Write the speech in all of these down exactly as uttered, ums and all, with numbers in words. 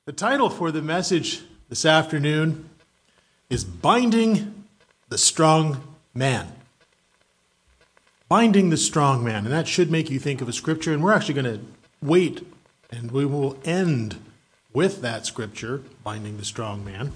The title for the message this afternoon is Binding the Strong Man. Binding the Strong Man. And that should make you think of a scripture. And we're actually going to wait and we will end with that scripture, Binding the Strong Man.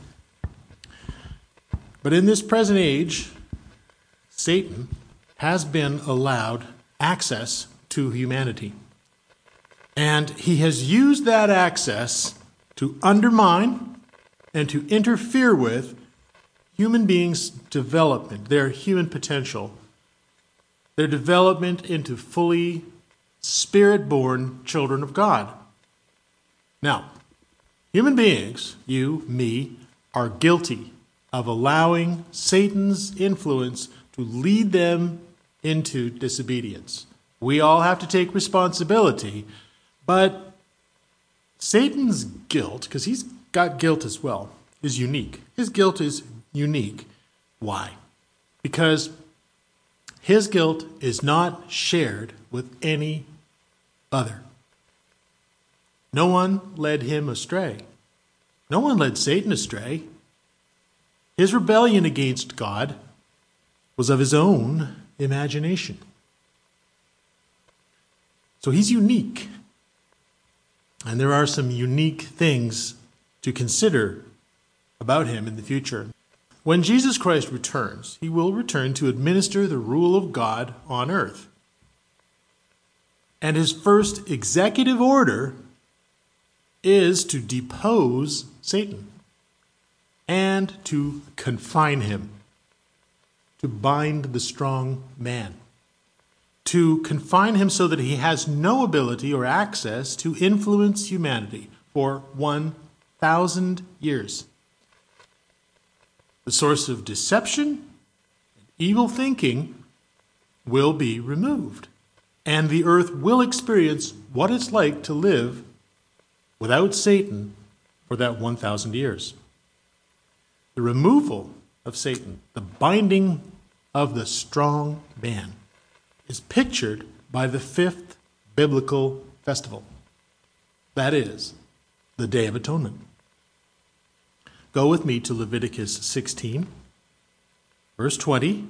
But in this present age, Satan has been allowed access to humanity. And he has used that access to undermine and to interfere with human beings' development, their human potential, their development into fully spirit-born children of God. Now, human beings, you, me, are guilty of allowing Satan's influence to lead them into disobedience. We all have to take responsibility, but Satan's guilt, because he's got guilt as well, is unique. His guilt is unique. Why? Because his guilt is not shared with any other. No one led him astray. No one led Satan astray. His rebellion against God was of his own imagination. So he's unique. And there are some unique things to consider about him in the future. When Jesus Christ returns, he will return to administer the rule of God on earth. And his first executive order is to depose Satan and to confine him, to bind the strong man, to confine him so that he has no ability or access to influence humanity for one thousand years. The source of deception and evil thinking will be removed, and the earth will experience what it's like to live without Satan for that one thousand years. The removal of Satan, the binding of the strong man, is pictured by the fifth biblical festival. That is, the Day of Atonement. Go with me to Leviticus sixteen, verse twenty.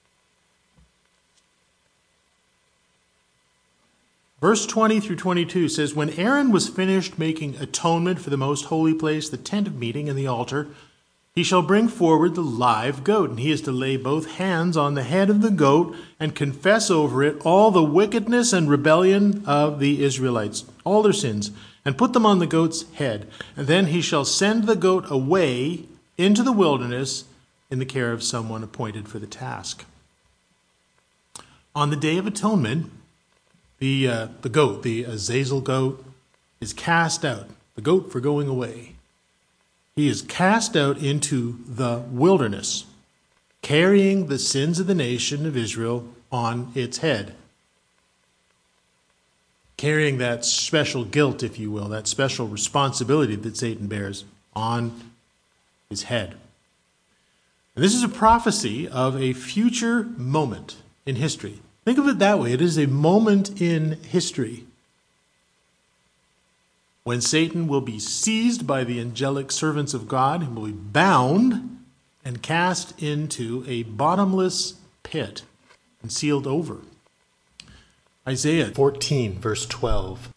Verse twenty through twenty-two says, When Aaron was finished making atonement for the most holy place, the tent of meeting, and the altar, he shall bring forward the live goat, and he is to lay both hands on the head of the goat and confess over it all the wickedness and rebellion of the Israelites, all their sins, and put them on the goat's head. And then he shall send the goat away into the wilderness in the care of someone appointed for the task. On the Day of Atonement, the, uh, the goat, the Azazel goat, is cast out, the goat for going away. He is cast out into the wilderness, carrying the sins of the nation of Israel on its head. Carrying that special guilt, if you will, that special responsibility that Satan bears on his head. And this is a prophecy of a future moment in history. Think of it that way. It is a moment in history when Satan will be seized by the angelic servants of God and will be bound and cast into a bottomless pit and sealed over. Isaiah fourteen, verse twelve.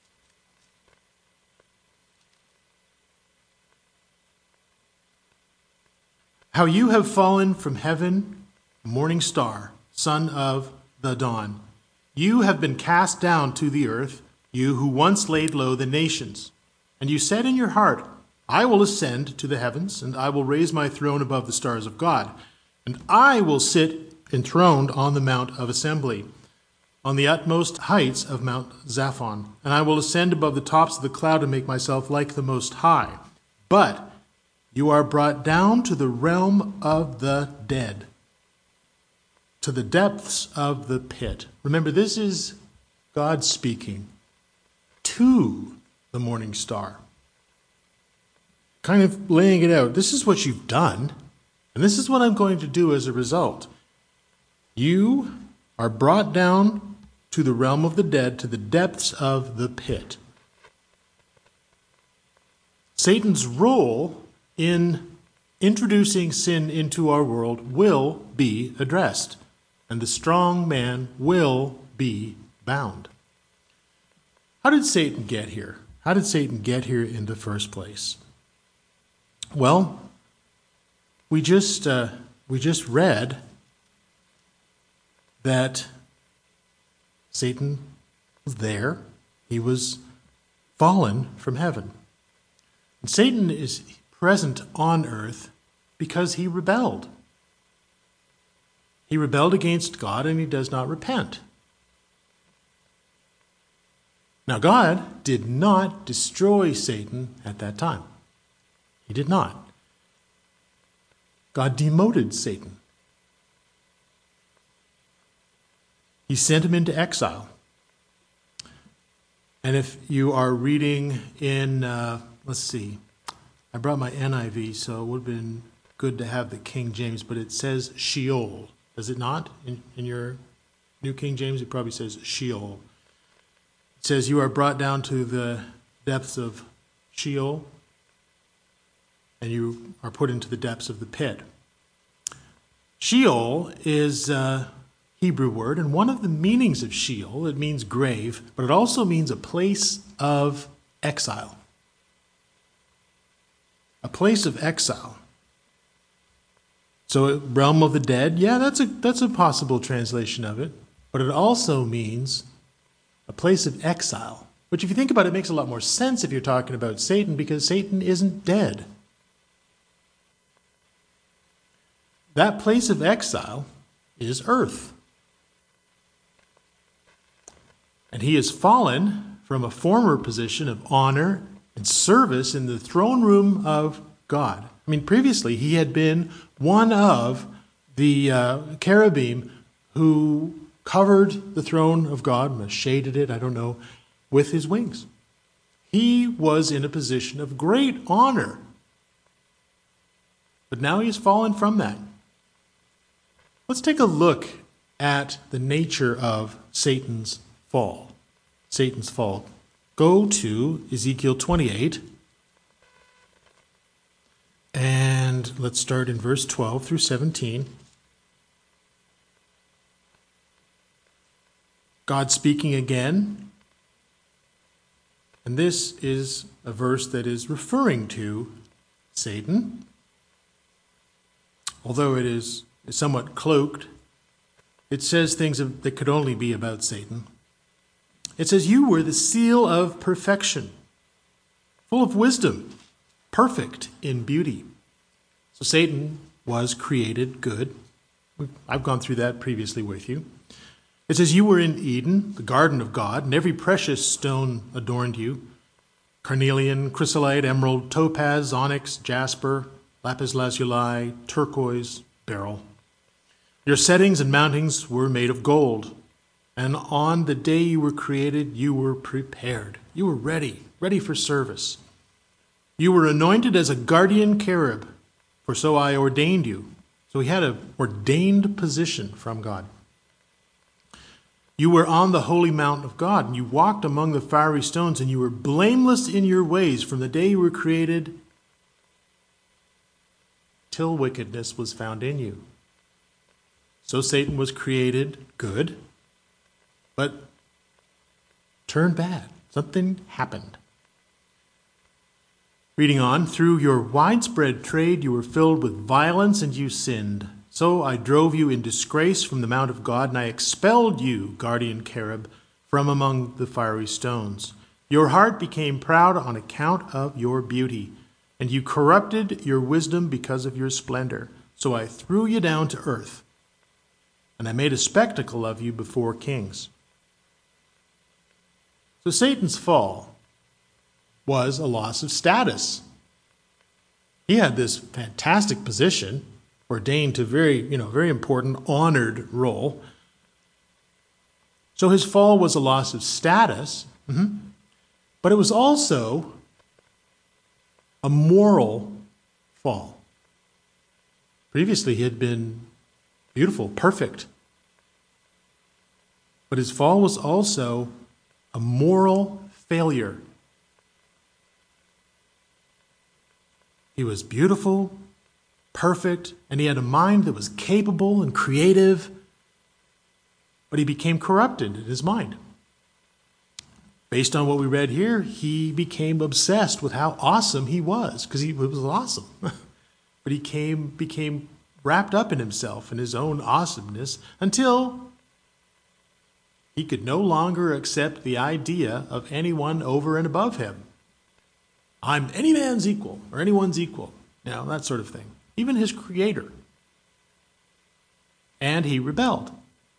How you have fallen from heaven, morning star, son of the dawn. You have been cast down to the earth, you who once laid low the nations. And you said in your heart, I will ascend to the heavens, and I will raise my throne above the stars of God. And I will sit enthroned on the mount of assembly, on the utmost heights of Mount Zaphon. And I will ascend above the tops of the cloud and make myself like the Most High. But you are brought down to the realm of the dead, to the depths of the pit. Remember, this is God speaking to the morning star. Kind of laying it out. This is what you've done, and this is what I'm going to do as a result. You are brought down to the realm of the dead, to the depths of the pit. Satan's role in introducing sin into our world will be addressed, and the strong man will be bound. How did Satan get here? How did Satan get here in the first place? Well, we just uh, we just read that Satan was there. He was fallen from heaven. And Satan is present on earth because he rebelled. He rebelled against God and he does not repent. Now, God did not destroy Satan at that time. He did not. God demoted Satan. He sent him into exile. And if you are reading in, uh, let's see, I brought my N I V, so it would have been good to have the King James, but it says Sheol. Does it not? In, in your New King James, it probably says Sheol. It says, you are brought down to the depths of Sheol, and you are put into the depths of the pit. Sheol is a Hebrew word, and one of the meanings of Sheol, it means grave, but it also means a place of exile. A place of exile. So, realm of the dead, yeah, that's a that's a possible translation of it, but it also means a place of exile. Which, if you think about it, makes a lot more sense if you're talking about Satan, because Satan isn't dead. That place of exile is earth. And he has fallen from a former position of honor and service in the throne room of God. I mean, previously he had been one of the uh, cherubim who covered the throne of God, shaded it, I don't know, with his wings. He was in a position of great honor. But now he has fallen from that. Let's take a look at the nature of Satan's fall. Satan's fall. Go to Ezekiel twenty-eight. And let's start in verse twelve through seventeen. God speaking again. And this is a verse that is referring to Satan. Although it is somewhat cloaked, it says things that could only be about Satan. It says, you were the seal of perfection, full of wisdom, perfect in beauty. So Satan was created good. I've gone through that previously with you. It says, you were in Eden, the garden of God, and every precious stone adorned you. Carnelian, chrysolite, emerald, topaz, onyx, jasper, lapis lazuli, turquoise, beryl. Your settings and mountings were made of gold. And on the day you were created, you were prepared. You were ready, ready for service. You were anointed as a guardian cherub, for so I ordained you. So he had an ordained position from God. You were on the holy mountain of God, and you walked among the fiery stones, and you were blameless in your ways from the day you were created till wickedness was found in you. So Satan was created good, but turned bad. Something happened. Reading on, through your widespread trade you were filled with violence and you sinned. So I drove you in disgrace from the mount of God, and I expelled you, guardian cherub, from among the fiery stones. Your heart became proud on account of your beauty, and you corrupted your wisdom because of your splendor. So I threw you down to earth, and I made a spectacle of you before kings. So Satan's fall was a loss of status. He had this fantastic position, ordained to very, you know, very important, honored role. So his fall was a loss of status, mm-hmm. but it was also a moral fall. Previously, he had been beautiful, perfect. But his fall was also a moral failure. He was beautiful, perfect, and he had a mind that was capable and creative, but he became corrupted in his mind. Based on what we read here, he became obsessed with how awesome he was, because he was awesome. But he came, became wrapped up in himself and his own awesomeness until he could no longer accept the idea of anyone over and above him. I'm any man's equal, or anyone's equal, you know, that sort of thing. Even his creator. And he rebelled.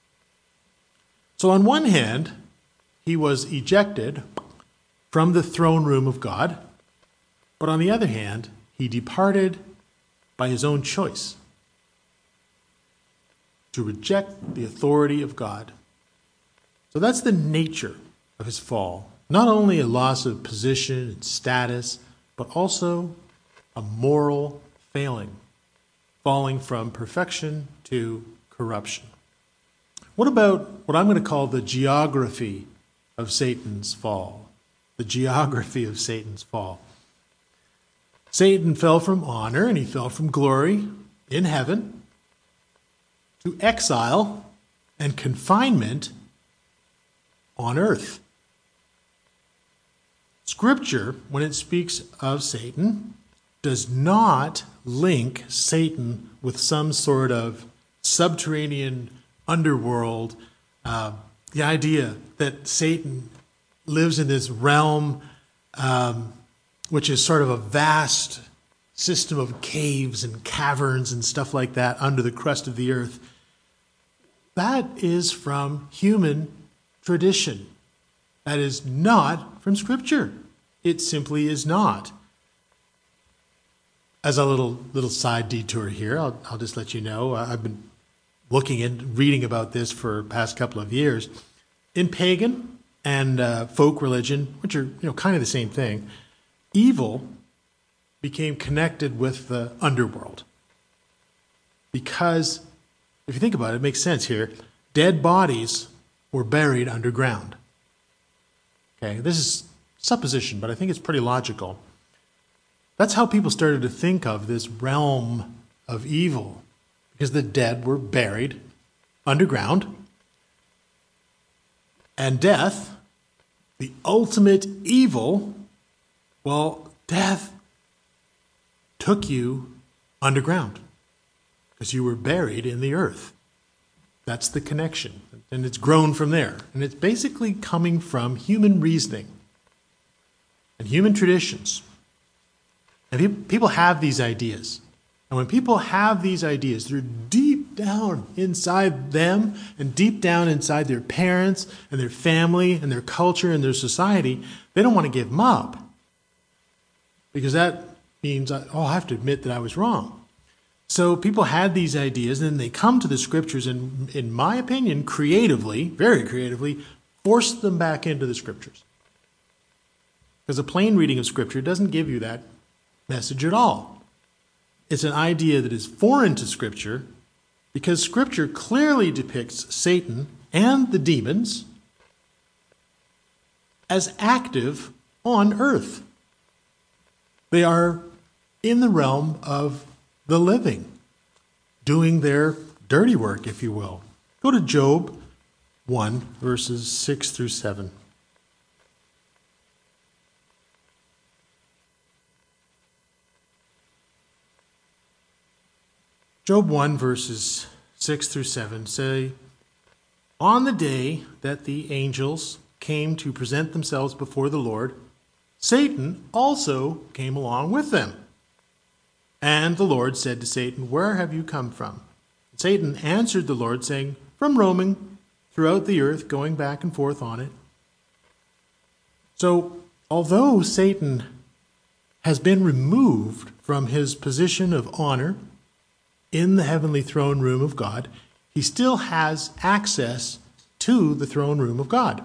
So on one hand, he was ejected from the throne room of God, but on the other hand, he departed by his own choice to reject the authority of God. So that's the nature of his fall. Not only a loss of position and status, but also a moral failing, falling from perfection to corruption. What about what I'm going to call the geography of Satan's fall? The geography of Satan's fall. Satan fell from honor and he fell from glory in heaven to exile and confinement on earth. Scripture, when it speaks of Satan, does not link Satan with some sort of subterranean underworld. Uh, the idea that Satan lives in this realm, um, which is sort of a vast system of caves and caverns and stuff like that under the crust of the earth, that is from human tradition. That is not from Scripture. It simply is not. As a little little side detour here, I'll, I'll just let you know, I've been looking and reading about this for the past couple of years. In pagan and uh, folk religion, which are you know kind of the same thing, evil became connected with the underworld. Because, if you think about it, it makes sense here. Dead bodies were buried underground. Okay, this is supposition, but I think it's pretty logical. That's how people started to think of this realm of evil, because the dead were buried underground. And death, the ultimate evil, well, death took you underground because you were buried in the earth. That's the connection. And it's grown from there. And it's basically coming from human reasoning and human traditions. And people have these ideas. And when people have these ideas, they're deep down inside them and deep down inside their parents and their family and their culture and their society. They don't want to give them up. Because that means, oh, I have to admit that I was wrong. So people had these ideas, and then they come to the Scriptures and, in my opinion, creatively, very creatively, force them back into the Scriptures. Because a plain reading of Scripture doesn't give you that message at all. It's an idea that is foreign to Scripture, because Scripture clearly depicts Satan and the demons as active on earth. They are in the realm of the living, doing their dirty work, if you will. Go to Job one, verses six through seven. Job one, verses six through seven say, "On the day that the angels came to present themselves before the Lord, Satan also came along with them. And the Lord said to Satan, 'Where have you come from?' And Satan answered the Lord, saying, 'From roaming throughout the earth, going back and forth on it.'" So, although Satan has been removed from his position of honor in the heavenly throne room of God, he still has access to the throne room of God.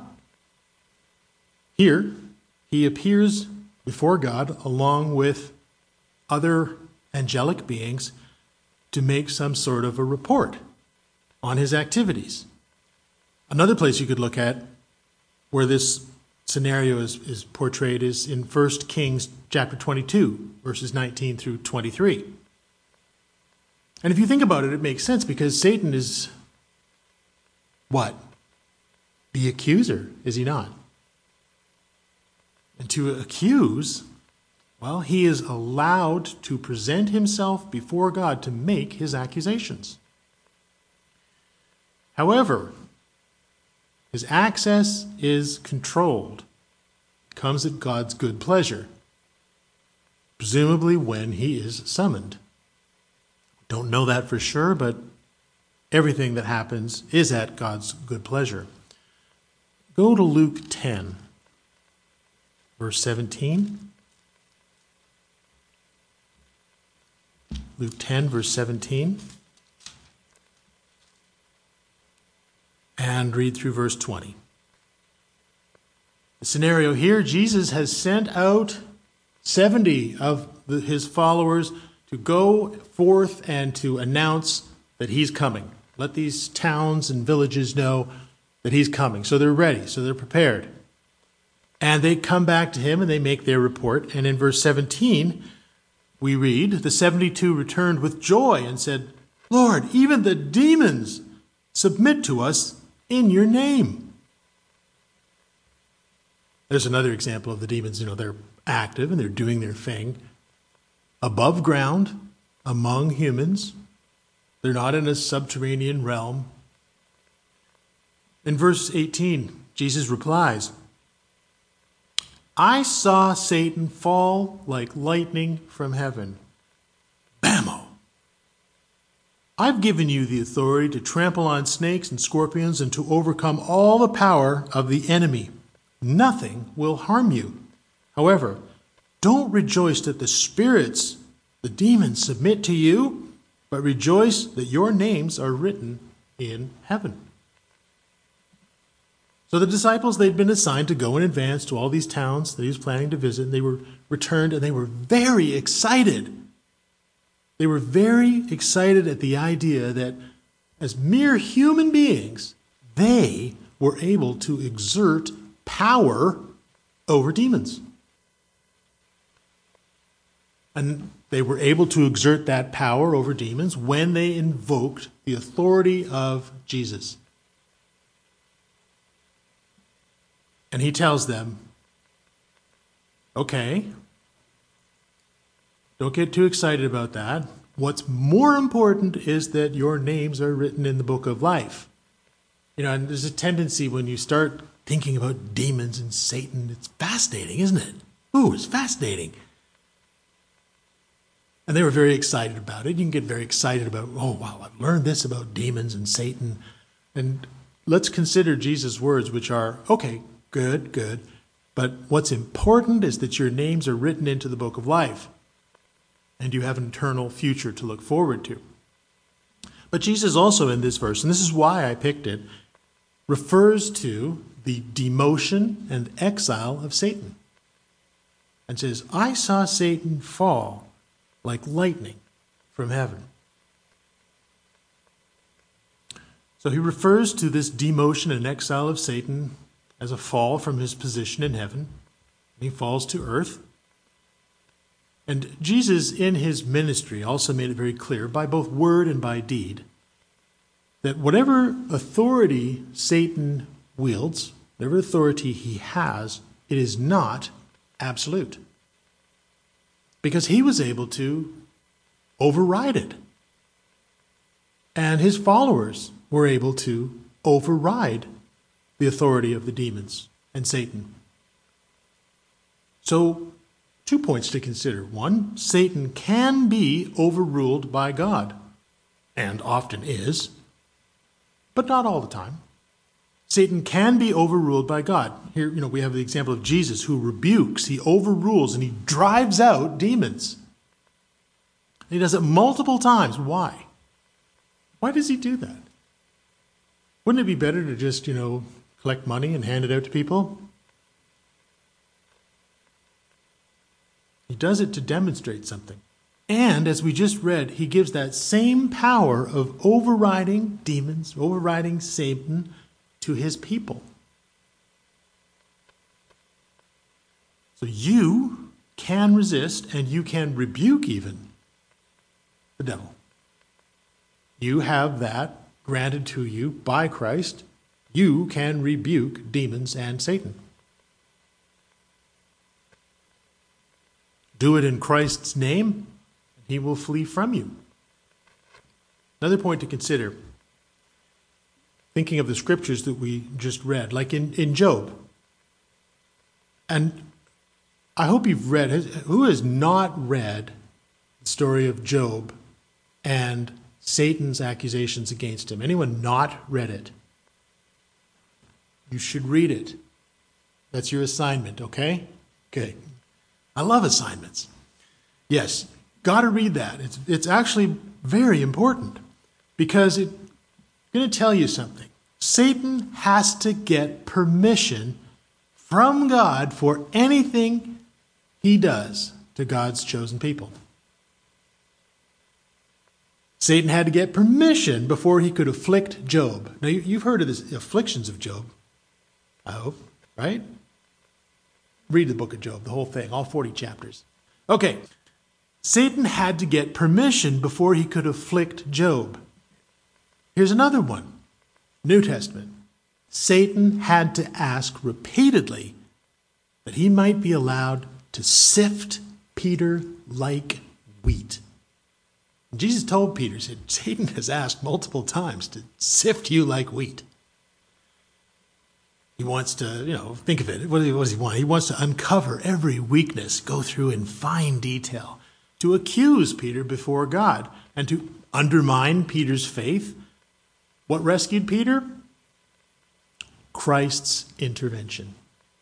Here, he appears before God along with other angelic beings to make some sort of a report on his activities. Another place you could look at where this scenario is, is portrayed is in First Kings chapter twenty-two, verses nineteen through twenty-three. And if you think about it, it makes sense because Satan is what? The accuser, is he not? And to accuse, well, he is allowed to present himself before God to make his accusations. However, his access is controlled. It comes at God's good pleasure, presumably when he is summoned. Don't know that for sure, but everything that happens is at God's good pleasure. Go to Luke ten, verse seventeen. Luke ten, verse seventeen. And read through verse twenty. The scenario here, Jesus has sent out seventy of the, his followers to go forth and to announce that he's coming. Let these towns and villages know that he's coming. So they're ready, so they're prepared. And they come back to him and they make their report. And in verse seventeen, we read, the seventy-two returned with joy and said, Lord, even the demons submit to us in your name. There's another example of the demons. You know, they're active and they're doing their thing above ground, among humans. They're not in a subterranean realm. In verse eighteen, Jesus replies, I saw Satan fall like lightning from heaven. Bammo! I've given you the authority to trample on snakes and scorpions and to overcome all the power of the enemy. Nothing will harm you. However, don't rejoice that the spirits, the demons, submit to you, but rejoice that your names are written in heaven. So the disciples, they'd been assigned to go in advance to all these towns that he was planning to visit. And they were returned and they were very excited. They were very excited at the idea that as mere human beings, they were able to exert power over demons. And they were able to exert that power over demons when they invoked the authority of Jesus. And he tells them, okay, don't get too excited about that. What's more important is that your names are written in the book of life. You know, and there's a tendency when you start thinking about demons and Satan, it's fascinating, isn't it? Ooh, it's fascinating. And they were very excited about it. You can get very excited about, oh, wow, I've learned this about demons and Satan. And let's consider Jesus' words, which are, okay, good, good. But what's important is that your names are written into the book of life. And you have an eternal future to look forward to. But Jesus also in this verse, and this is why I picked it, refers to the demotion and exile of Satan. And says, I saw Satan fall like lightning from heaven. So he refers to this demotion and exile of Satan as a fall from his position in heaven. He falls to earth. And Jesus, in his ministry, also made it very clear, by both word and by deed, that whatever authority Satan wields, whatever authority he has, it is not absolute. Because he was able to override it. And his followers were able to override the authority of the demons and Satan. So, two points to consider. One, Satan can be overruled by God, and often is, but not all the time. Satan can be overruled by God. Here, you know, we have the example of Jesus who rebukes, he overrules, and he drives out demons. He does it multiple times. Why? Why does he do that? Wouldn't it be better to just, you know, collect money and hand it out to people? He does it to demonstrate something. And as we just read, he gives that same power of overriding demons, overriding Satan to his people. So you can resist and you can rebuke even the devil. You have that granted to you by Christ. You can rebuke demons and Satan. Do it in Christ's name, and he will flee from you. Another point to consider, thinking of the scriptures that we just read, like in, in Job. And I hope you've read, who has not read the story of Job and Satan's accusations against him? Anyone not read it? You should read it. That's your assignment, okay? Okay. I love assignments. Yes, got to read that. It's, it's actually very important because it's going to tell you something. Satan has to get permission from God for anything he does to God's chosen people. Satan had to get permission before he could afflict Job. Now, you've heard of the afflictions of Job, I hope, right? Read the book of Job, the whole thing, all forty chapters. Okay, Satan had to get permission before he could afflict Job. Here's another one, New Testament. Satan had to ask repeatedly that he might be allowed to sift Peter like wheat. Jesus told Peter, said, Satan has asked multiple times to sift you like wheat. He wants to, you know, think of it. What does he want? He wants to uncover every weakness, go through in fine detail, to accuse Peter before God, and to undermine Peter's faith. What rescued Peter? Christ's intervention.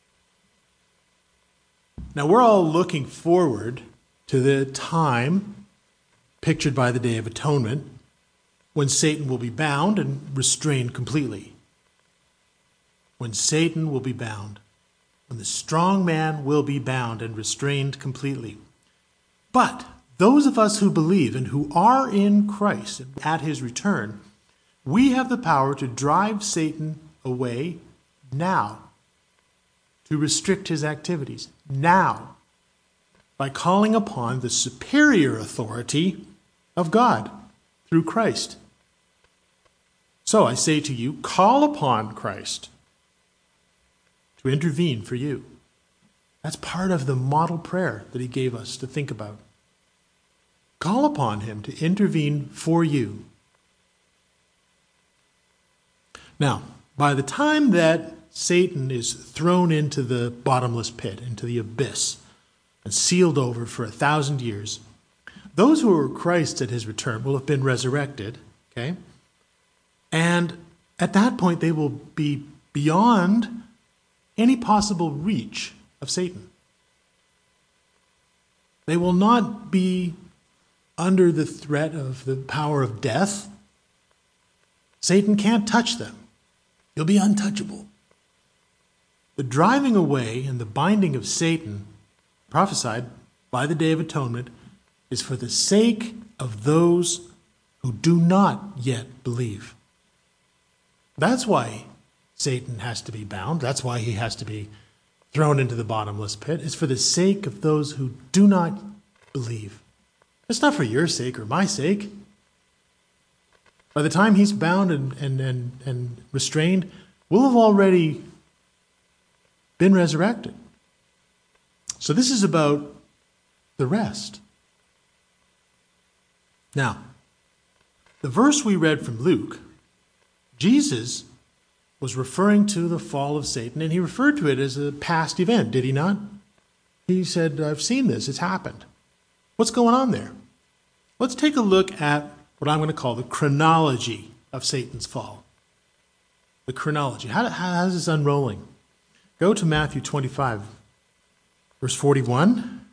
Now, we're all looking forward to the time pictured by the Day of Atonement when Satan will be bound and restrained completely. When Satan will be bound, when the strong man will be bound and restrained completely. But those of us who believe and who are in Christ at his return, we have the power to drive Satan away now, to restrict his activities now, by calling upon the superior authority of God through Christ. So I say to you, call upon Christ to intervene for you. That's part of the model prayer that he gave us to think about. Call upon him to intervene for you. Now, by the time that Satan is thrown into the bottomless pit, into the abyss, and sealed over for a thousand years, those who are Christ at his return will have been resurrected, okay? And at that point, they will be beyond any possible reach of Satan. They will not be under the threat of the power of death. Satan can't touch them. He'll be untouchable. The driving away and the binding of Satan, prophesied by the Day of Atonement, is for the sake of those who do not yet believe. That's why Satan has to be bound. That's why he has to be thrown into the bottomless pit. It's for the sake of those who do not believe. It's not for your sake or my sake. By the time he's bound and, and, and, and restrained, we'll have already been resurrected. So this is about the rest. Now, the verse we read from Luke, Jesus was referring to the fall of Satan, and he referred to it as a past event, did he not? He said, I've seen this, it's happened. What's going on there? Let's take a look at what I'm going to call the chronology of Satan's fall. The chronology. How, how is this unrolling? Go to Matthew twenty-five, verse forty-one.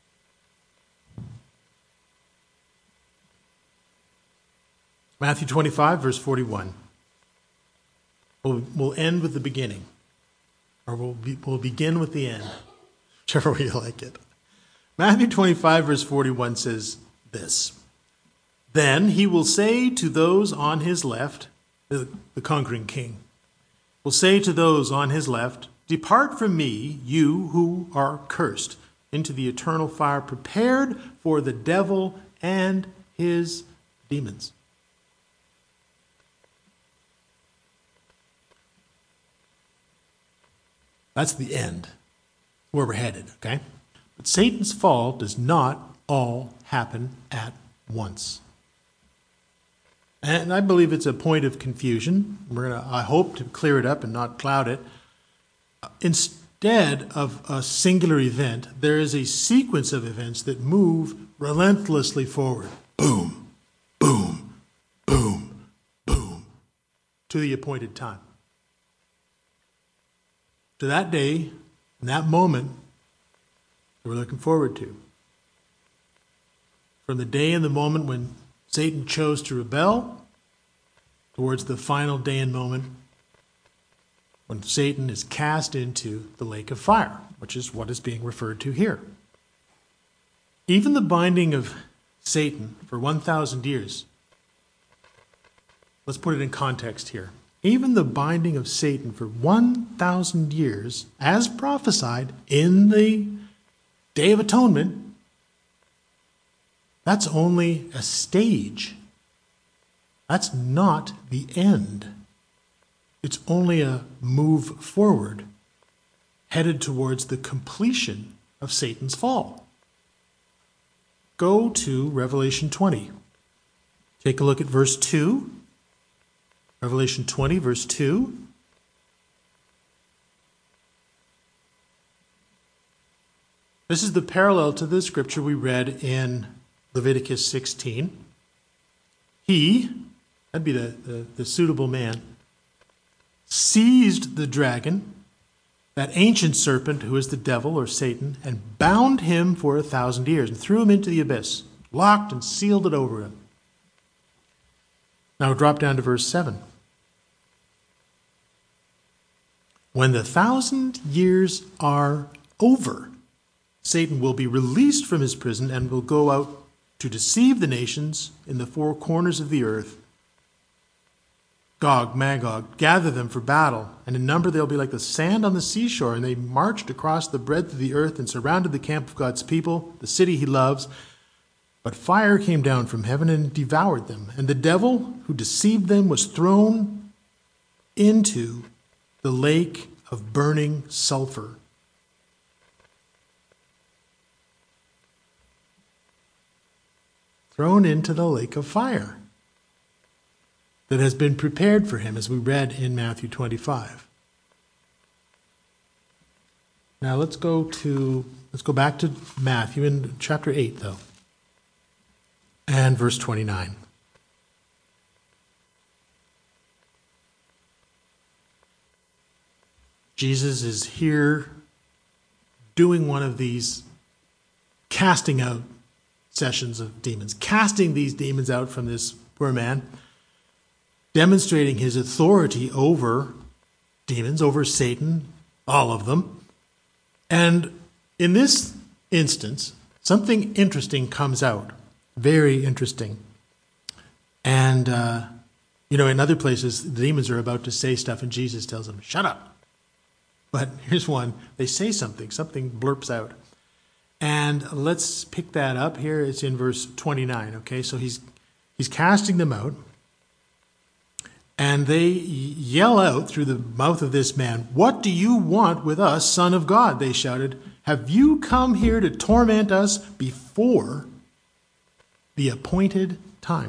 Matthew twenty-five, verse forty-one. We'll, we'll end with the beginning, or we'll, be, we'll begin with the end, whichever way you like it. Matthew twenty-five, verse forty-one says this. Then he will say to those on his left, the, the conquering king, will say to those on his left, "Depart from me, you who are cursed, into the eternal fire prepared for the devil and his demons." That's the end, where we're headed, okay? But Satan's fall does not all happen at once. And I believe it's a point of confusion. We're gonna, I hope to clear it up and not cloud it. Instead of a singular event, there is a sequence of events that move relentlessly forward. Boom, boom, boom, boom, to the appointed time. To that day, and that moment that we're looking forward to. From the day and the moment when Satan chose to rebel, towards the final day and moment when Satan is cast into the lake of fire, which is what is being referred to here. Even the binding of Satan for one thousand years, let's put it in context here. Even the binding of Satan for one thousand years, as prophesied in the Day of Atonement, that's only a stage. That's not the end. It's only a move forward, headed towards the completion of Satan's fall. Go to Revelation twenty. Take a look at verse two. Revelation twenty, verse two. This is the parallel to the scripture we read in Leviticus sixteen. He, that'd be the, the, the suitable man, seized the dragon, that ancient serpent who is the devil or Satan, and bound him for a thousand years and threw him into the abyss, locked and sealed it over him. Now drop down to verse seven. When the thousand years are over, Satan will be released from his prison and will go out to deceive the nations in the four corners of the earth. Gog, Magog, gather them for battle, and in number they'll be like the sand on the seashore, and they marched across the breadth of the earth and surrounded the camp of God's people, the city he loves. But fire came down from heaven and devoured them, and the devil who deceived them was thrown into the lake of burning sulfur. Thrown into the lake of fire that has been prepared for him, as we read in Matthew twenty-five. Now let's go to let's go back to Matthew in chapter eight, though, and verse twenty-nine. Jesus is here doing one of these casting out sessions of demons, casting these demons out from this poor man, demonstrating his authority over demons, over Satan, all of them. And in this instance, something interesting comes out, very interesting. And, uh, you know, in other places, the demons are about to say stuff and Jesus tells them, shut up. But here's one. They say something. Something blurps out. And let's pick that up here. It's in verse twenty-nine. Okay, so he's he's casting them out. And they yell out through the mouth of this man, "What do you want with us, Son of God?" They shouted. "Have you come here to torment us before the appointed time?"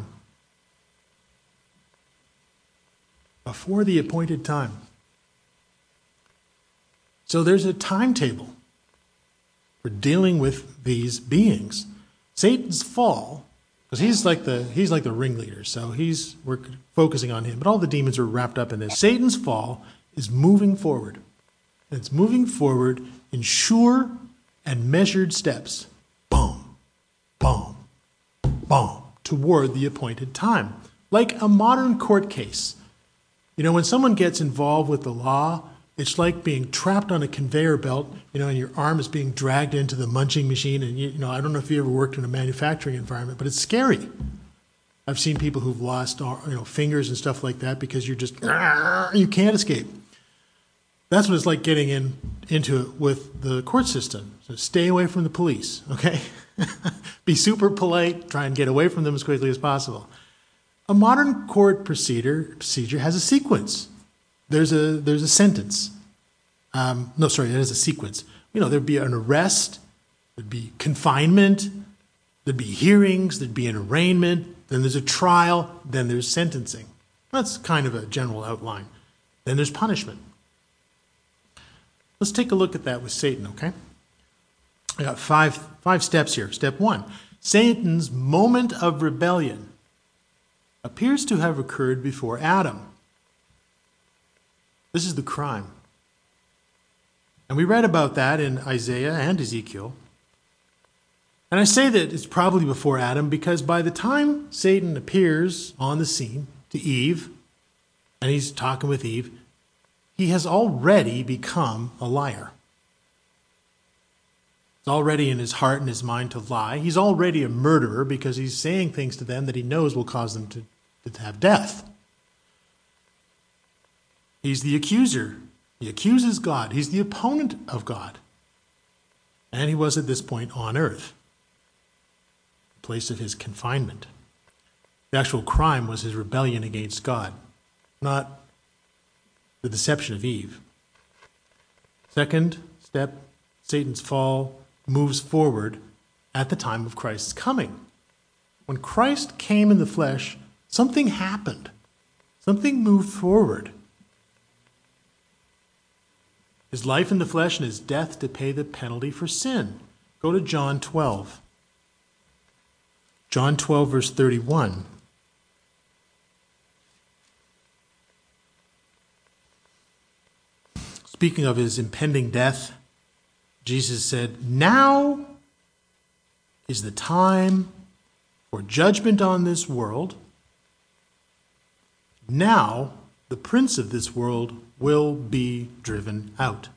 Before the appointed time. So there's a timetable for dealing with these beings. Satan's fall, because he's like the he's like the ringleader, so he's we're focusing on him. But all the demons are wrapped up in this. Satan's fall is moving forward, and it's moving forward in sure and measured steps. Boom, boom, boom, toward the appointed time, like a modern court case. You know, when someone gets involved with the law, it's like being trapped on a conveyor belt, you know, and your arm is being dragged into the munching machine. And, you, you know, I don't know if you ever worked in a manufacturing environment, but it's scary. I've seen people who've lost, you know, fingers and stuff like that because you're just, you can't escape. That's what it's like getting in into it with the court system. So stay away from the police, okay? Be super polite, try and get away from them as quickly as possible. A modern court procedure procedure has a sequence. There's a there's a sentence. Um, no, sorry, it is a sequence. You know, there'd be an arrest, there'd be confinement, there'd be hearings, there'd be an arraignment, then there's a trial, then there's sentencing. That's kind of a general outline. Then there's punishment. Let's take a look at that with Satan, okay? I got five, five steps here. Step one, Satan's moment of rebellion appears to have occurred before Adam. This is the crime. And we read about that in Isaiah and Ezekiel. And I say that it's probably before Adam because by the time Satan appears on the scene to Eve, and he's talking with Eve, he has already become a liar. It's already in his heart and his mind to lie. He's already a murderer because he's saying things to them that he knows will cause them to, to have death. He's the accuser. He accuses God. He's the opponent of God. And he was at this point on earth, the place of his confinement. The actual crime was his rebellion against God, not the deception of Eve. Second step, Satan's fall moves forward at the time of Christ's coming. When Christ came in the flesh, something happened. Something moved forward. His life in the flesh and his death to pay the penalty for sin. Go to John twelve. John twelve, verse thirty-one. Speaking of his impending death, Jesus said, "Now is the time for judgment on this world. Now the prince of this world will be driven out."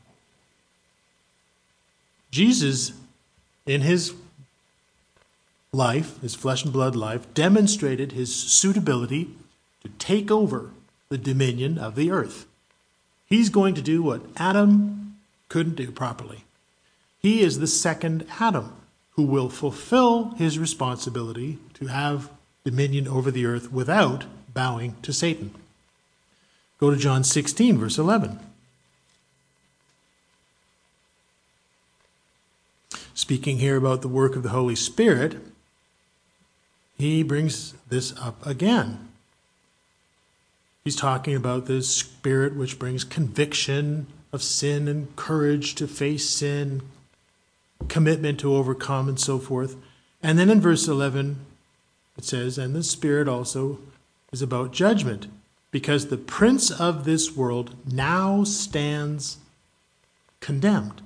Jesus, in his life, his flesh and blood life, demonstrated his suitability to take over the dominion of the earth. He's going to do what Adam couldn't do properly. He is the second Adam who will fulfill his responsibility to have dominion over the earth without bowing to Satan. Go to John sixteen, verse eleven. Speaking here about the work of the Holy Spirit, he brings this up again. He's talking about the Spirit which brings conviction of sin and courage to face sin, commitment to overcome, and so forth. And then in verse eleven, it says, "And the Spirit also is about judgment, because the prince of this world now stands condemned."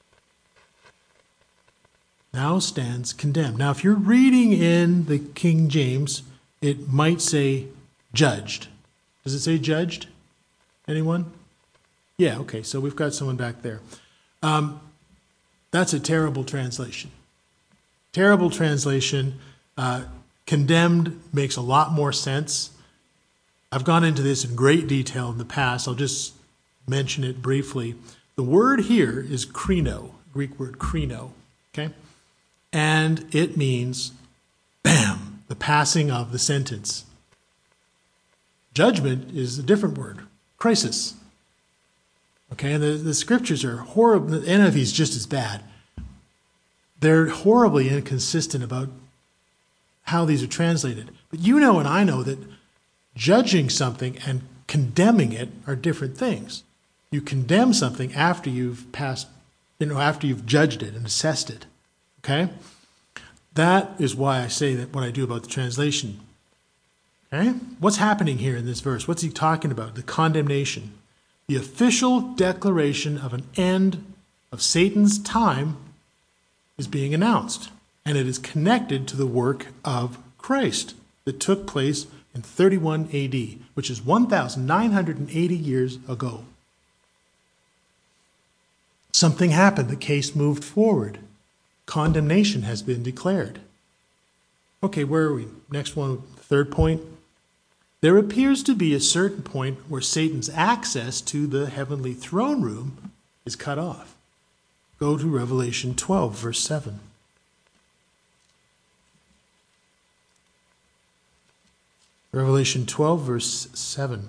Now stands condemned. Now, if you're reading in the King James, it might say judged. Does it say judged? Anyone? Yeah, okay, so we've got someone back there. Um, that's a terrible translation. Terrible translation. Uh, condemned makes a lot more sense. I've gone into this in great detail in the past. I'll just mention it briefly. The word here is krino, Greek word krino, okay? And it means, bam, the passing of the sentence. Judgment is a different word, crisis. Okay, and the, the scriptures are horrible. The N I V is just as bad. They're horribly inconsistent about how these are translated. But you know and I know that judging something and condemning it are different things. You condemn something after you've passed, you know, after you've judged it and assessed it. Okay? That is why I say that what I do about the translation. Okay? What's happening here in this verse? What's he talking about? The condemnation. The official declaration of an end of Satan's time is being announced. And it is connected to the work of Christ that took place in thirty-one A D, which is one thousand nine hundred eighty years ago. Something happened. The case moved forward. Condemnation has been declared. Okay, where are we? Next one, third point. there appears to be a certain point where Satan's access to the heavenly throne room is cut off. Go to Revelation twelve, verse seven. Revelation twelve, verse seven.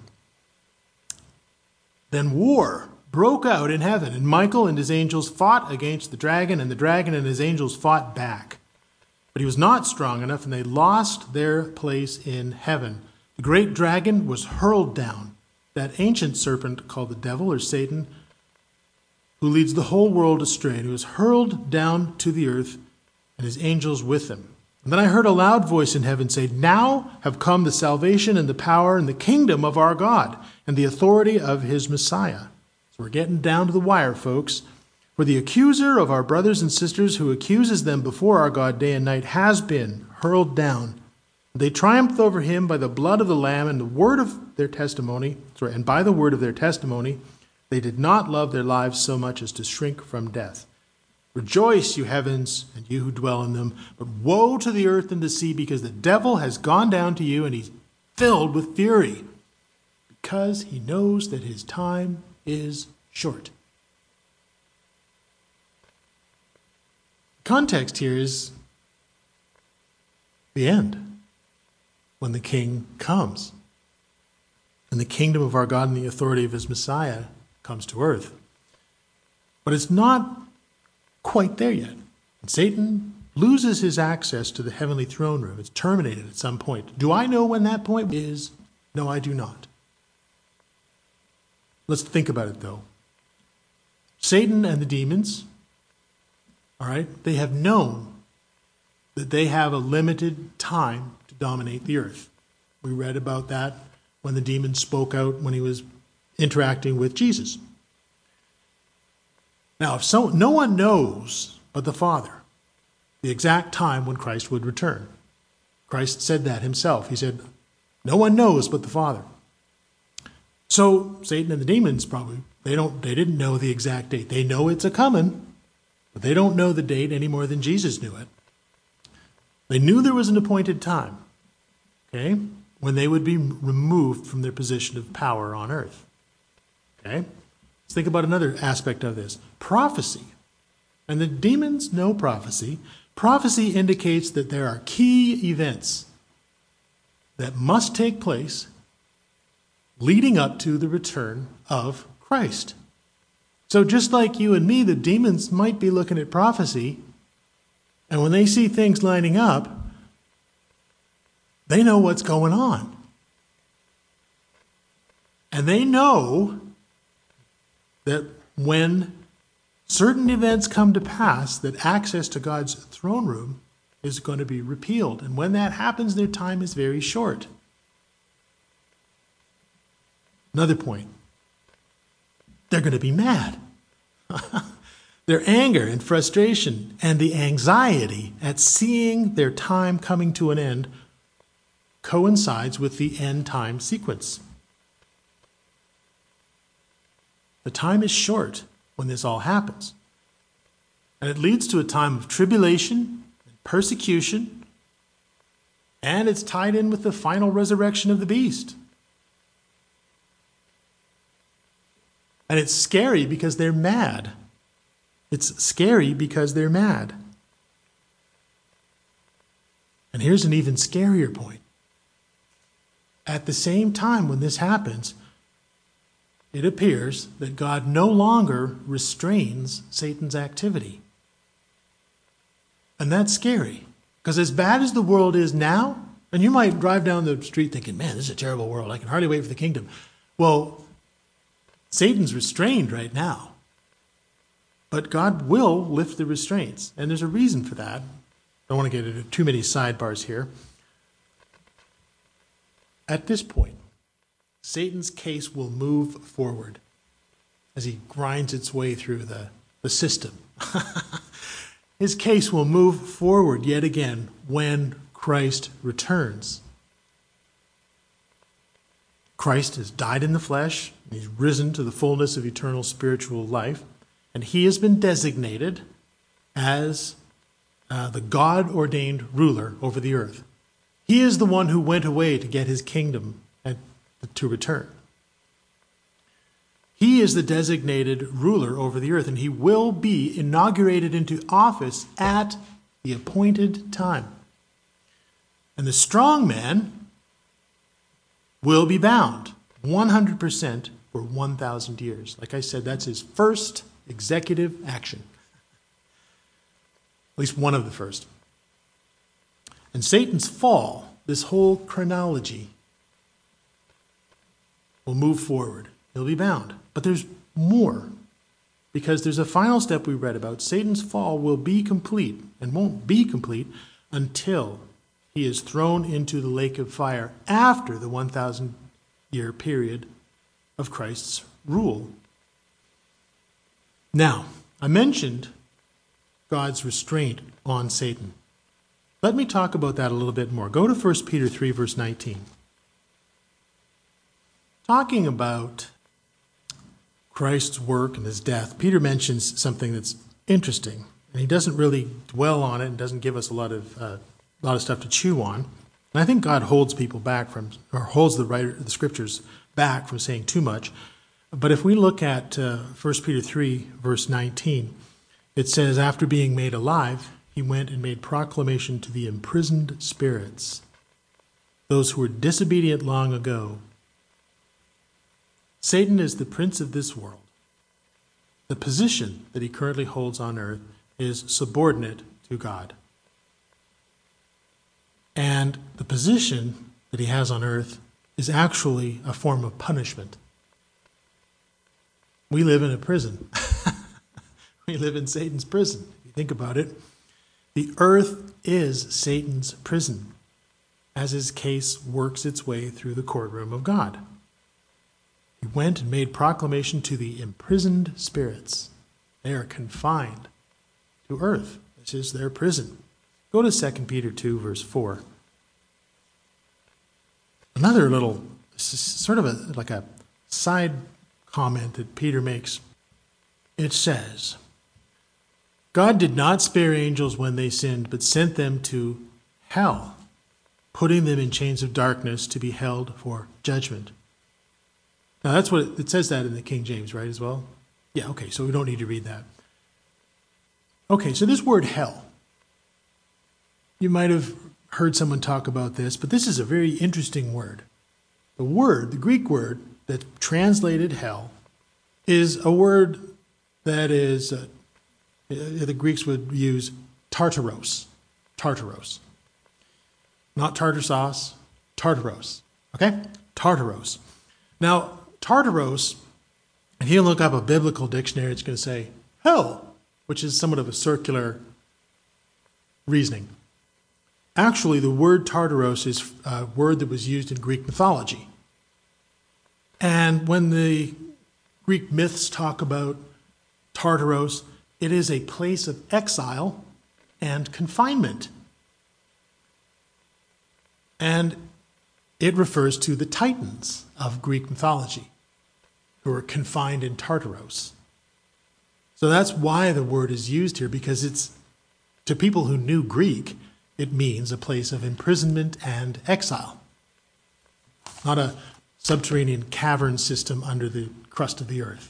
Then war broke out in heaven, and Michael and his angels fought against the dragon, and the dragon and his angels fought back. But he was not strong enough, and they lost their place in heaven. The great dragon was hurled down, that ancient serpent called the devil or Satan, who leads the whole world astray, and he was hurled down to the earth, and his angels with him. And then I heard a loud voice in heaven say, "Now have come the salvation and the power and the kingdom of our God and the authority of his Messiah." So we're getting down to the wire, folks. "For the accuser of our brothers and sisters who accuses them before our God day and night has been hurled down. They triumphed over him by the blood of the Lamb and the word of their testimony, sorry, and by the word of their testimony, they did not love their lives so much as to shrink from death. Rejoice, you heavens, and you who dwell in them. But woe to the earth and the sea, because the devil has gone down to you, and he's filled with fury, because he knows that his time is short." Context here is the end, when the king comes, and the kingdom of our God and the authority of his Messiah comes to earth. But it's not quite there yet. And Satan loses his access to the heavenly throne room. It's terminated at some point. Do I know when that point is? No, I do not. Let's think about it, though. Satan and the demons, all right, they have known that they have a limited time to dominate the earth. We read about that when the demon spoke out when he was interacting with Jesus. Now, if so, no one knows but the Father the exact time when Christ would return. Christ said that himself. He said, "No one knows but the Father." So Satan and the demons probably, they don't, they didn't know the exact date. They know it's a coming, but they don't know the date any more than Jesus knew it. They knew there was an appointed time, okay, when they would be removed from their position of power on earth. Okay? Let's think about another aspect of this. Prophecy. And the demons know prophecy. Prophecy indicates that there are key events that must take place leading up to the return of Christ. So just like you and me, the demons might be looking at prophecy, and when they see things lining up, they know what's going on. And they know that when certain events come to pass, that access to God's throne room is going to be repealed. And when that happens, their time is very short. Another point. They're going to be mad. Their anger and frustration and the anxiety at seeing their time coming to an end coincides with the end time sequence. The time is short when this all happens. And it leads to a time of tribulation, and persecution, and it's tied in with the final resurrection of the beast. And it's scary because they're mad. It's scary because they're mad. And here's an even scarier point. At the same time when this happens, it appears that God no longer restrains Satan's activity. And that's scary. Because as bad as the world is now, and you might drive down the street thinking, man, this is a terrible world. I can hardly wait for the kingdom. Well, Satan's restrained right now. But God will lift the restraints. And there's a reason for that. I don't want to get into too many sidebars here. At this point, Satan's case will move forward as he grinds its way through the, the system. His case will move forward yet again when Christ returns. Christ has died in the flesh, and he's risen to the fullness of eternal spiritual life, and he has been designated as uh, the God-ordained ruler over the earth. He is the one who went away to get his kingdom and to return. He is the designated ruler over the earth, and he will be inaugurated into office at the appointed time. And the strong man will be bound one hundred percent for one thousand years. Like I said, that's his first executive action. At least one of the first. And Satan's fall, this whole chronology, will move forward. He'll be bound. But there's more, because there's a final step we read about. Satan's fall will be complete and won't be complete until he is thrown into the lake of fire after the one thousand year period of Christ's rule. Now, I mentioned God's restraint on Satan. Let me talk about that a little bit more. Go to First Peter three, verse nineteen. Talking about Christ's work and his death, Peter mentions something that's interesting, and he doesn't really dwell on it and doesn't give us a lot of uh, a lot of stuff to chew on. And I think God holds people back from, or holds the writer, the scriptures back from saying too much. But if we look at uh, First Peter three, verse nineteen, it says, after being made alive, he went and made proclamation to the imprisoned spirits, those who were disobedient long ago. Satan is the prince of this world. The position that he currently holds on earth is subordinate to God. And the position that he has on earth is actually a form of punishment. We live in a prison. We live in Satan's prison. If you think about it, the earth is Satan's prison as his case works its way through the courtroom of God. He went and made proclamation to the imprisoned spirits. They are confined to earth. This is their prison. Go to Second Peter two, verse four. Another little, sort of a, like a side comment that Peter makes. It says, God did not spare angels when they sinned, but sent them to hell, putting them in chains of darkness to be held for judgment. Now that's what it, it says that in the King James, right, as well? Yeah, okay, so we don't need to read that. Okay, so this word hell, you might have heard someone talk about this, but this is a very interesting word. The word, the Greek word that translated hell, is a word that is, uh, the Greeks would use tartaros, tartaros. Not tartar sauce, tartaros, okay? Tartaros. Now, tartaros, if you look up a biblical dictionary, it's going to say hell, which is somewhat of a circular reasoning. Actually, the word Tartaros is a word that was used in Greek mythology. And when the Greek myths talk about Tartaros, it is a place of exile and confinement. And it refers to the Titans of Greek mythology, who are confined in Tartaros. So that's why the word is used here, because it's, to people who knew Greek, it means a place of imprisonment and exile. Not a subterranean cavern system under the crust of the earth.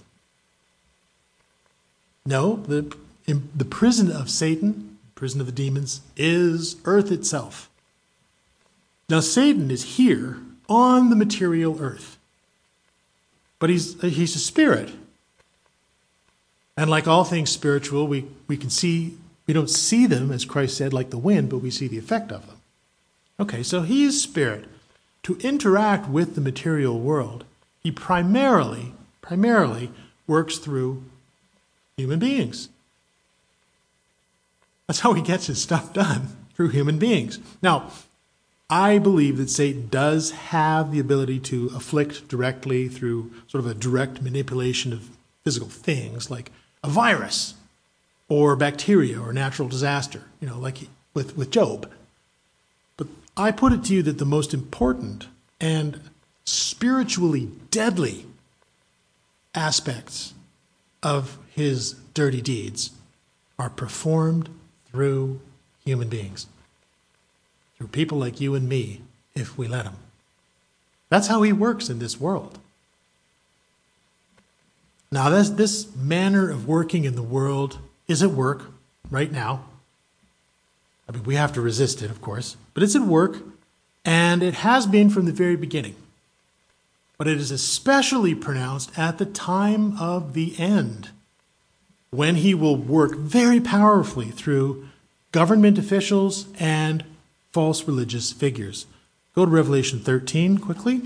No, the, the prison of Satan, prison of the demons, is earth itself. Now Satan is here on the material earth. But he's, he's a spirit. And like all things spiritual, we, we can see, we don't see them, as Christ said, like the wind, but we see the effect of them. Okay, so he is spirit. To interact with the material world, he primarily, primarily works through human beings. That's how he gets his stuff done, through human beings. Now, I believe that Satan does have the ability to afflict directly through sort of a direct manipulation of physical things, like a virus or bacteria or natural disaster, you know, like with, with Job. But I put it to you that the most important and spiritually deadly aspects of his dirty deeds are performed through human beings, through people like you and me, if we let them. That's how he works in this world. Now, this, this manner of working in the world is at work right now. I mean, we have to resist it, of course, but it's at work, and it has been from the very beginning. But it is especially pronounced at the time of the end, when he will work very powerfully through government officials and false religious figures. Go to Revelation thirteen quickly.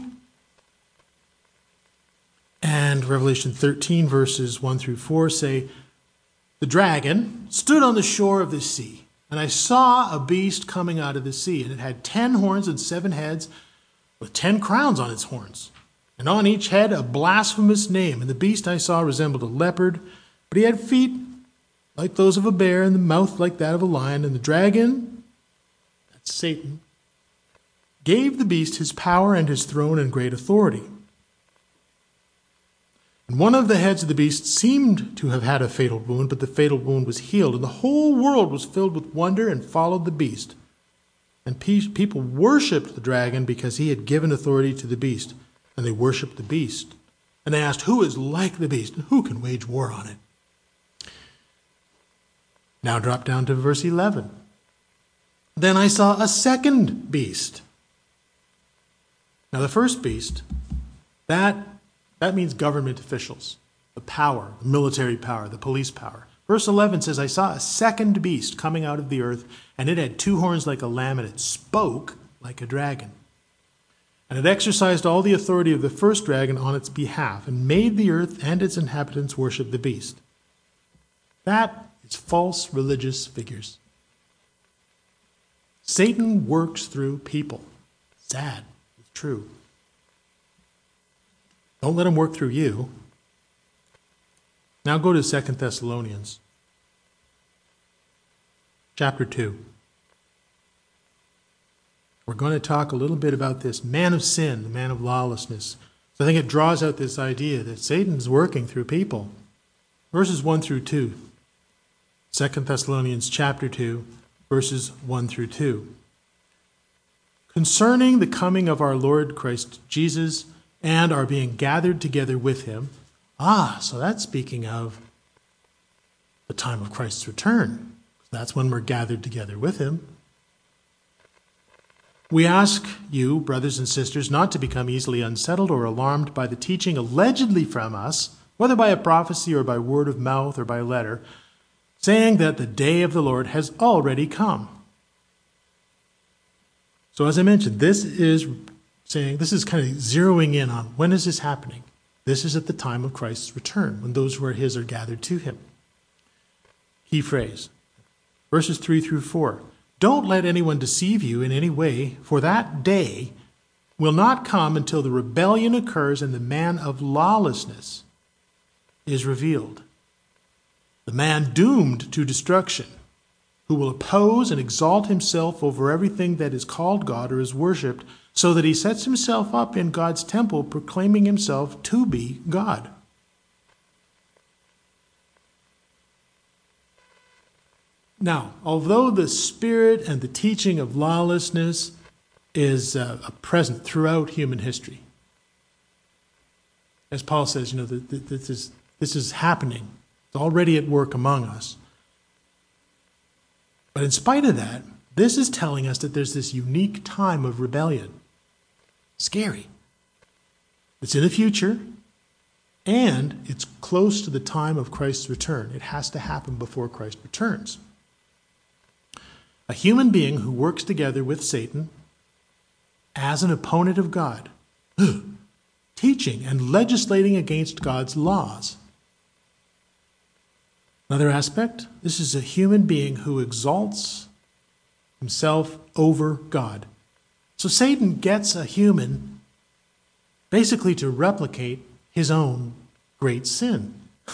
And Revelation thirteen, verses one through four say, "The dragon stood on the shore of the sea, and I saw a beast coming out of the sea, and it had ten horns and seven heads, with ten crowns on its horns, and on each head a blasphemous name. And the beast I saw resembled a leopard, but he had feet like those of a bear, and the mouth like that of a lion. And the dragon," that's Satan, "gave the beast his power and his throne and great authority. And one of the heads of the beast seemed to have had a fatal wound, but the fatal wound was healed. And the whole world was filled with wonder and followed the beast. And pe- people worshipped the dragon because he had given authority to the beast. And they worshipped the beast. And they asked, 'Who is like the beast? And who can wage war on it?'" Now drop down to verse eleven. "Then I saw a second beast." Now the first beast, that, that means government officials, the power, the military power, the police power. Verse eleven says, "I saw a second beast coming out of the earth, and it had two horns like a lamb, and it spoke like a dragon. And it exercised all the authority of the first dragon on its behalf, and made the earth and its inhabitants worship the beast." That is false religious figures. Satan works through people. Sad, it's true. Don't let him work through you. Now go to Second Thessalonians chapter two. We're going to talk a little bit about this man of sin, the man of lawlessness. So I think it draws out this idea that Satan's working through people. Verses one through two. Second Thessalonians chapter two, verses one through two. "Concerning the coming of our Lord Christ Jesus and our being gathered together with him." Ah, so that's speaking of the time of Christ's return. That's when we're gathered together with him. "We ask you, brothers and sisters, not to become easily unsettled or alarmed by the teaching allegedly from us, whether by a prophecy or by word of mouth or by letter, saying that the day of the Lord has already come." So as I mentioned, this is saying, this is kind of zeroing in on when is this happening? This is at the time of Christ's return, when those who are his are gathered to him. Key phrase, verses three through four. "Don't let anyone deceive you in any way, for that day will not come until the rebellion occurs and the man of lawlessness is revealed. The man doomed to destruction, who will oppose and exalt himself over everything that is called God or is worshipped, so that he sets himself up in God's temple, proclaiming himself to be God." Now, although the spirit and the teaching of lawlessness is uh, present throughout human history, as Paul says, you know, that this is, this is happening. It's already at work among us. But in spite of that, this is telling us that there's this unique time of rebellion. Scary. It's in the future, and it's close to the time of Christ's return. It has to happen before Christ returns. A human being who works together with Satan as an opponent of God, teaching and legislating against God's laws. Another aspect, this is a human being who exalts himself over God. So Satan gets a human basically to replicate his own great sin.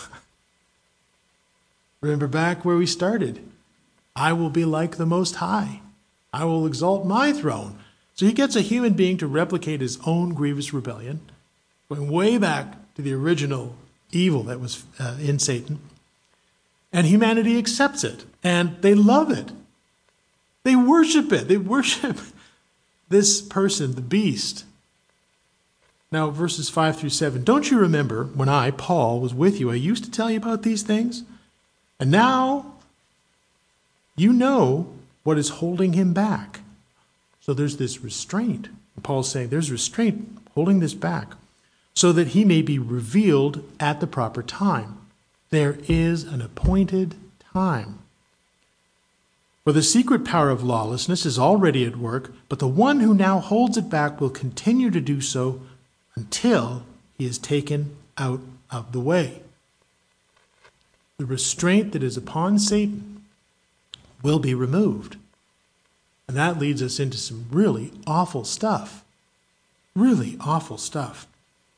Remember back where we started. I will be like the Most High. I will exalt my throne. So he gets a human being to replicate his own grievous rebellion, going way back to the original evil that was uh, in Satan. And humanity accepts it, and they love it. They worship it. They worship this person, the beast. Now, verses five through seven. Don't you remember when I, Paul, was with you, I used to tell you about these things? And now you know what is holding him back. So there's this restraint. Paul's saying there's restraint holding this back so that he may be revealed at the proper time. There is an appointed time. For the secret power of lawlessness is already at work, but the one who now holds it back will continue to do so until he is taken out of the way. The restraint that is upon Satan will be removed. And that leads us into some really awful stuff. Really awful stuff.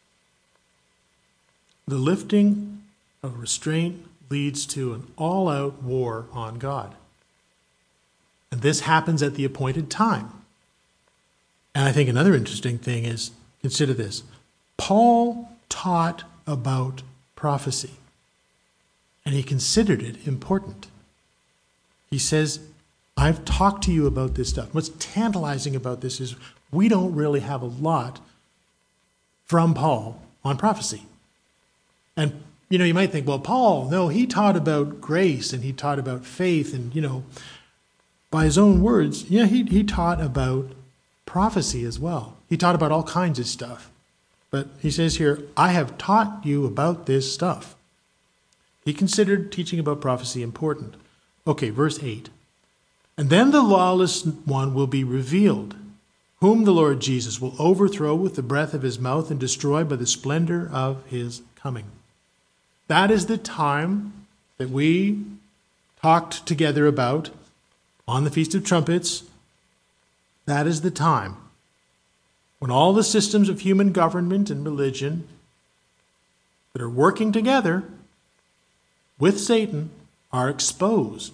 The lifting of restraint leads to an all-out war on God. And this happens at the appointed time. And I think another interesting thing is, consider this. Paul taught about prophecy, and he considered it important. He says, I've talked to you about this stuff. What's tantalizing about this is we don't really have a lot from Paul on prophecy. And, you know, you might think, well, Paul, no, he taught about grace and he taught about faith and, you know, by his own words, yeah, he, he taught about prophecy as well. He taught about all kinds of stuff. But he says here, I have taught you about this stuff. He considered teaching about prophecy important. Okay, verse eight. And then the lawless one will be revealed, whom the Lord Jesus will overthrow with the breath of his mouth and destroy by the splendor of his coming. That is the time that we talked together about on the Feast of Trumpets. That is the time when all the systems of human government and religion that are working together with Satan are exposed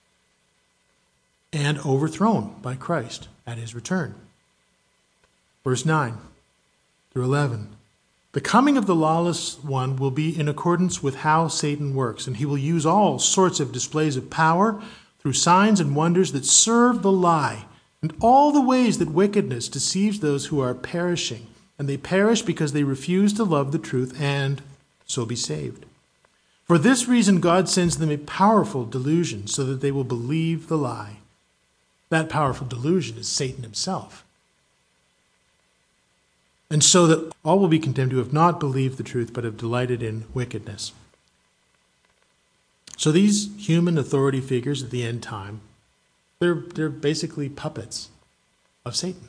and overthrown by Christ at his return. Verse nine through eleven. The coming of the lawless one will be in accordance with how Satan works, and he will use all sorts of displays of power through signs and wonders that serve the lie, and all the ways that wickedness deceives those who are perishing, and they perish because they refuse to love the truth and so be saved. For this reason God sends them a powerful delusion so that they will believe the lie. That powerful delusion is Satan himself. And so that all will be condemned who have not believed the truth but have delighted in wickedness. So these human authority figures at the end time, they're, they're basically puppets of Satan.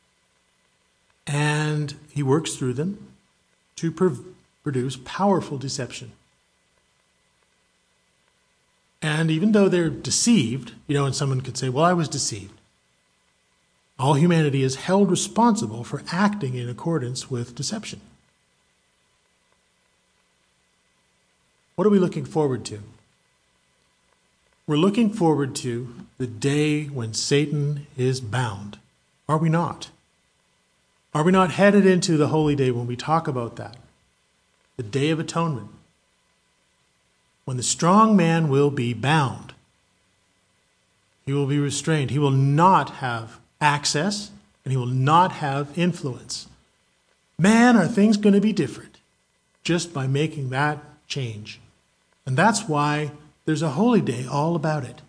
And he works through them to pr- produce powerful deception. And even though they're deceived, you know, and someone could say, well, I was deceived. All humanity is held responsible for acting in accordance with deception. What are we looking forward to? We're looking forward to the day when Satan is bound. Are we not? Are we not headed into the holy day when we talk about that? The Day of Atonement. When the strong man will be bound. He will be restrained. He will not have access, and he will not have influence. Man, are things going to be different just by making that change. And that's why there's a holy day all about it.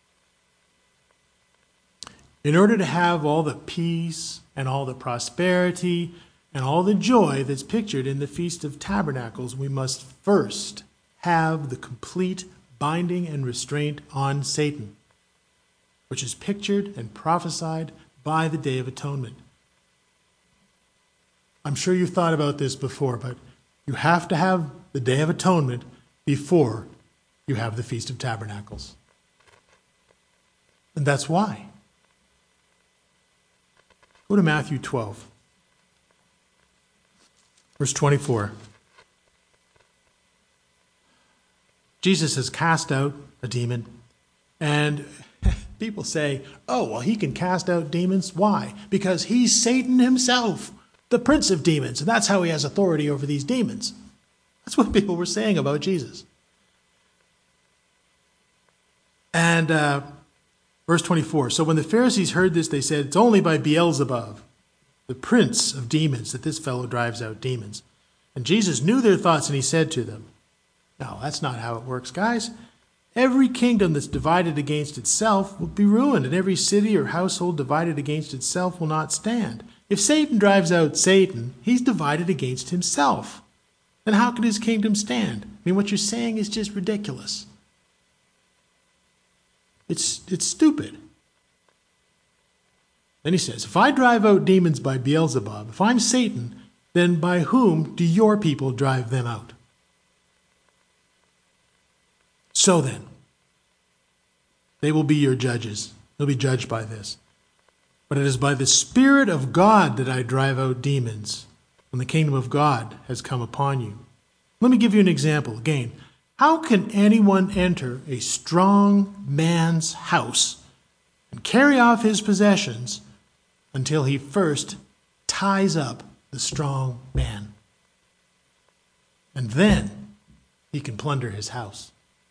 In order to have all the peace and all the prosperity and all the joy that's pictured in the Feast of Tabernacles, we must first have the complete binding and restraint on Satan, which is pictured and prophesied by the Day of Atonement. I'm sure you've thought about this before, but you have to have the Day of Atonement before you have the Feast of Tabernacles. And that's why. Go to Matthew twelve, verse twenty-four. Jesus has cast out a demon, and people say, oh, well, he can cast out demons. Why? Because he's Satan himself, the prince of demons, and that's how he has authority over these demons. That's what people were saying about Jesus. And uh, verse twenty-four, so when the Pharisees heard this, they said, it's only by Beelzebub, the prince of demons, that this fellow drives out demons. And Jesus knew their thoughts, and he said to them, no, that's not how it works, guys. Every kingdom that's divided against itself will be ruined, and every city or household divided against itself will not stand. If Satan drives out Satan, he's divided against himself. Then how can his kingdom stand? I mean, what you're saying is just ridiculous. It's, it's stupid. Then he says, if I drive out demons by Beelzebub, if I'm Satan, then by whom do your people drive them out? So then, they will be your judges. They'll be judged by this. But it is by the Spirit of God that I drive out demons, when the kingdom of God has come upon you. Let me give you an example. Again, how can anyone enter a strong man's house and carry off his possessions until he first ties up the strong man? And then he can plunder his house.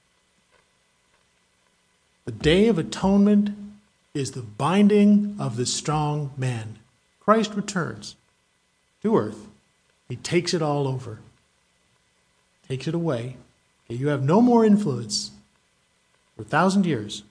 The Day of Atonement is the binding of the strong man. Christ returns to earth. He takes it all over. Takes it away. Okay, you have no more influence for a thousand years.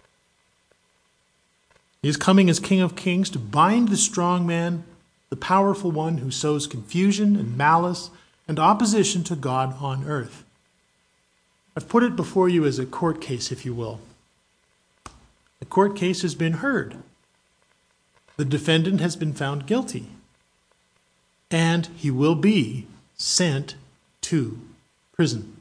He is coming as King of Kings to bind the strong man, the powerful one who sows confusion and malice and opposition to God on earth. I've put it before you as a court case, if you will. The court case has been heard. The defendant has been found guilty. And he will be sent to prison.